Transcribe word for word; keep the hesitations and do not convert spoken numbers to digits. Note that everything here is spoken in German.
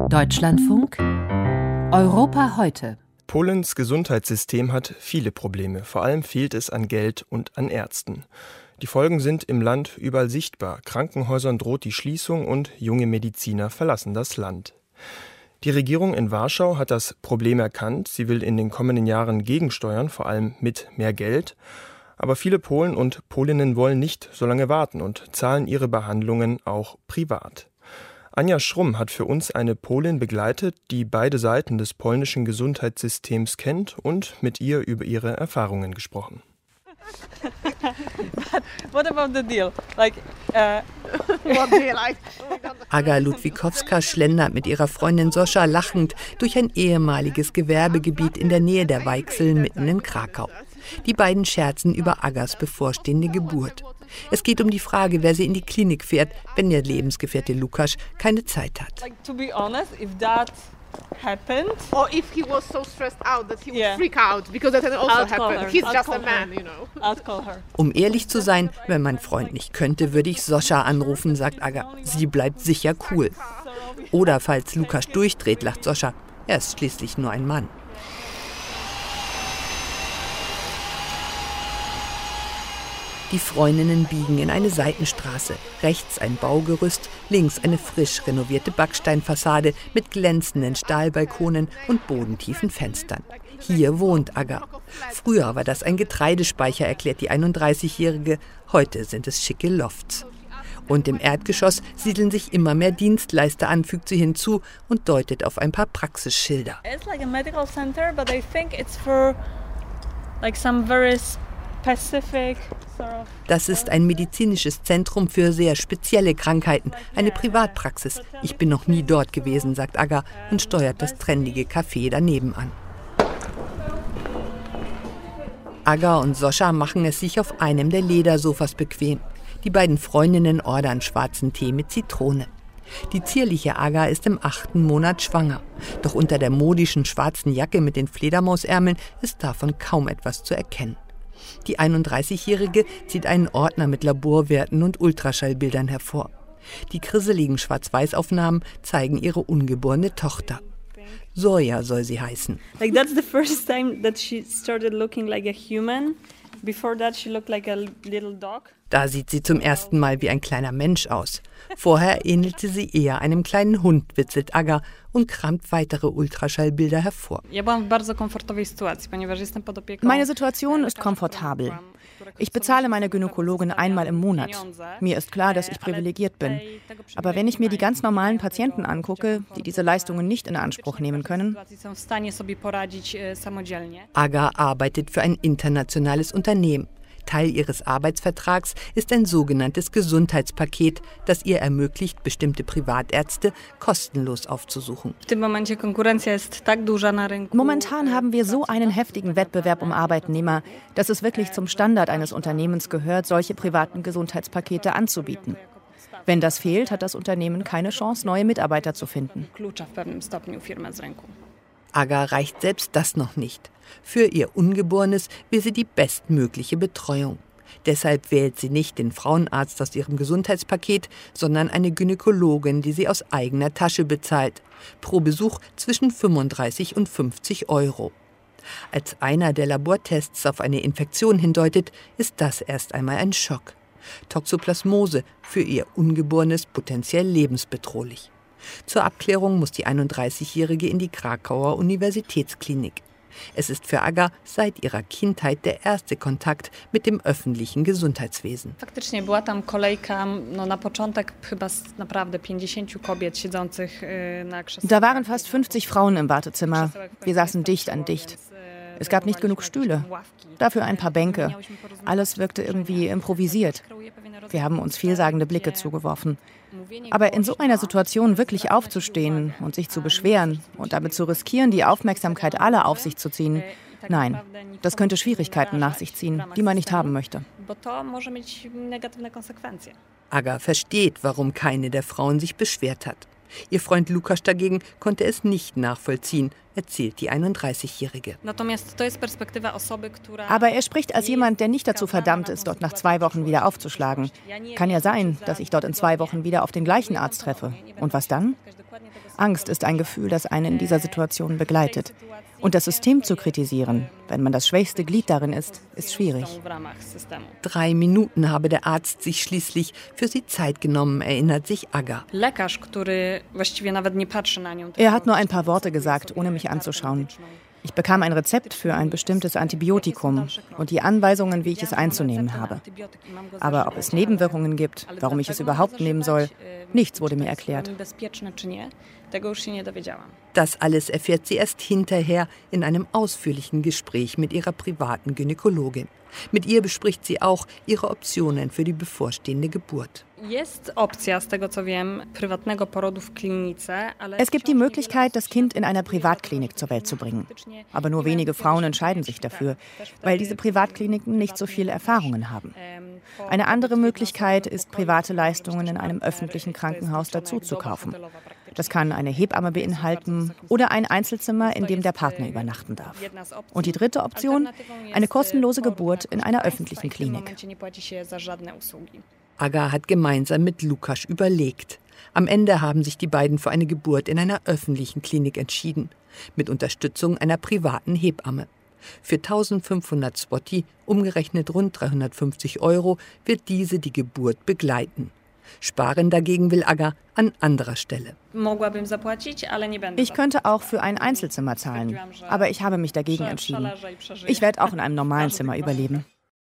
Deutschlandfunk Europa heute. Polens Gesundheitssystem hat viele Probleme. Vor allem fehlt es an Geld und an Ärzten. Die Folgen sind im Land überall sichtbar. Krankenhäusern droht die Schließung und junge Mediziner verlassen das Land. Die Regierung in Warschau hat das Problem erkannt. Sie will in den kommenden Jahren gegensteuern, vor allem mit mehr Geld. Aber viele Polen und Polinnen wollen nicht so lange warten und zahlen ihre Behandlungen auch privat. Anja Schrumm hat für uns eine Polin begleitet, die beide Seiten des polnischen Gesundheitssystems kennt und mit ihr über ihre Erfahrungen gesprochen. What about the deal? Like, uh, what deal? Aga Ludwikowska schlendert mit ihrer Freundin Soscha lachend durch ein ehemaliges Gewerbegebiet in der Nähe der Weichsel mitten in Krakau. Die beiden scherzen über Agas bevorstehende Geburt. Es geht um die Frage, wer sie in die Klinik fährt, wenn ihr Lebensgefährte Lukas keine Zeit hat. like, to be honest, if that happened, Or if he was so stressed out that he would Yeah. freak out, because that can also I'll call happen. her. He's I'll just call a man, her. you know. I'll call her. Um ehrlich zu sein, wenn mein Freund nicht könnte, würde ich Soscha anrufen, sagt Aga. Sie bleibt sicher cool. Oder falls Lukas durchdreht, lacht Soscha. Er ist schließlich nur ein Mann. Die Freundinnen biegen in eine Seitenstraße. Rechts ein Baugerüst, links eine frisch renovierte Backsteinfassade mit glänzenden Stahlbalkonen und bodentiefen Fenstern. Hier wohnt Aga. Früher war das ein Getreidespeicher, erklärt die einunddreißigjährige. Heute sind es schicke Lofts. Und im Erdgeschoss siedeln sich immer mehr Dienstleister an, fügt sie hinzu und deutet auf ein paar Praxisschilder. It's like a medical center, but I think it's for like some very specific sort of. Das ist ein medizinisches Zentrum für sehr spezielle Krankheiten, eine Privatpraxis. Ich bin noch nie dort gewesen, sagt Aga und steuert das trendige Café daneben an. Aga und Soscha machen es sich auf einem der Ledersofas bequem. Die beiden Freundinnen ordern schwarzen Tee mit Zitrone. Die zierliche Aga ist im achten Monat schwanger. Doch unter der modischen schwarzen Jacke mit den Fledermausärmeln ist davon kaum etwas zu erkennen. Die einunddreißigjährige zieht einen Ordner mit Laborwerten und Ultraschallbildern hervor. Die krisseligen Schwarz-Weiß-Aufnahmen zeigen ihre ungeborene Tochter. Zoja soll sie heißen. Like that's the first time that she started looking like a human. Before that she looked like a little dog. Da sieht sie zum ersten Mal wie ein kleiner Mensch aus. Vorher ähnelte sie eher einem kleinen Hund, witzelt Aga und kramt weitere Ultraschallbilder hervor. Ja byłam w bardzo komfortowej sytuacji, ponieważ jestem pod opieką. Meine Situation ist komfortabel. Ich bezahle meine Gynäkologin einmal im Monat. Mir ist klar, dass ich privilegiert bin. Aber wenn ich mir die ganz normalen Patienten angucke, die diese Leistungen nicht in Anspruch nehmen können, Aga arbeitet für ein internationales Unternehmen. Teil ihres Arbeitsvertrags ist ein sogenanntes Gesundheitspaket, das ihr ermöglicht, bestimmte Privatärzte kostenlos aufzusuchen. momentan haben wir so einen heftigen Wettbewerb um Arbeitnehmer, dass es wirklich zum Standard eines Unternehmens gehört, solche privaten Gesundheitspakete anzubieten. Wenn das fehlt, hat das Unternehmen keine Chance, neue Mitarbeiter zu finden. Aga reicht selbst das noch nicht. Für ihr Ungeborenes will sie die bestmögliche Betreuung. Deshalb wählt sie nicht den Frauenarzt aus ihrem Gesundheitspaket, sondern eine Gynäkologin, die sie aus eigener Tasche bezahlt. Pro Besuch zwischen fünfunddreißig und fünfzig Euro. Als einer der Labortests auf eine Infektion hindeutet, ist das erst einmal ein Schock. Toxoplasmose, für ihr Ungeborenes potenziell lebensbedrohlich. Zur Abklärung muss die einunddreißigjährige in die Krakauer Universitätsklinik. Es ist für Aga seit ihrer Kindheit der erste Kontakt mit dem öffentlichen Gesundheitswesen. Faktycznie była tam kolejka, no na początek chyba naprawdę pięćdziesięciu kobiet siedzących na krzesełach. Da waren fast fünfzig Frauen im Wartezimmer. Wir saßen dicht an dicht. Es gab nicht genug Stühle, dafür ein paar Bänke. Alles wirkte irgendwie improvisiert. Wir haben uns vielsagende Blicke zugeworfen. Aber in so einer Situation wirklich aufzustehen und sich zu beschweren und damit zu riskieren, die Aufmerksamkeit aller auf sich zu ziehen, nein, das könnte Schwierigkeiten nach sich ziehen, die man nicht haben möchte. Aga versteht, warum keine der Frauen sich beschwert hat. Ihr Freund Lukas dagegen konnte es nicht nachvollziehen. erzählt die einunddreißigjährige. Aber er spricht als jemand, der nicht dazu verdammt ist, dort nach zwei Wochen wieder aufzuschlagen. Kann ja sein, dass ich dort in zwei Wochen wieder auf den gleichen Arzt treffe. Und was dann? Angst ist ein Gefühl, das einen in dieser Situation begleitet. Und das System zu kritisieren, wenn man das schwächste Glied darin ist, ist schwierig. Drei Minuten habe der Arzt sich schließlich für sie Zeit genommen, erinnert sich Aga. Er hat nur ein paar Worte gesagt, ohne mich anzuschauen. Ich bekam ein Rezept für ein bestimmtes Antibiotikum und die Anweisungen, wie ich es einzunehmen habe. Aber ob es Nebenwirkungen gibt, warum ich es überhaupt nehmen soll, nichts wurde mir erklärt. Das alles erfährt sie erst hinterher in einem ausführlichen Gespräch mit ihrer privaten Gynäkologin. Mit ihr bespricht sie auch ihre Optionen für die bevorstehende Geburt. Es gibt die Möglichkeit, das Kind in einer Privatklinik zur Welt zu bringen. Aber nur wenige Frauen entscheiden sich dafür, weil diese Privatkliniken nicht so viele Erfahrungen haben. Eine andere Möglichkeit ist, private Leistungen in einem öffentlichen Krankenhaus dazu zu kaufen. Das kann eine Hebamme beinhalten oder ein Einzelzimmer, in dem der Partner übernachten darf. Und die dritte Option, eine kostenlose Geburt in einer öffentlichen Klinik. Aga hat gemeinsam mit Lukasz überlegt. Am Ende haben sich die beiden für eine Geburt in einer öffentlichen Klinik entschieden, mit Unterstützung einer privaten Hebamme. Für eintausendfünfhundert Zloty, umgerechnet rund dreihundertfünfzig Euro, wird diese die Geburt begleiten. Sparen dagegen will Aga an anderer Stelle. Ich könnte auch für ein Einzelzimmer zahlen, aber ich habe mich dagegen entschieden. Ich werde auch in einem normalen Zimmer überleben.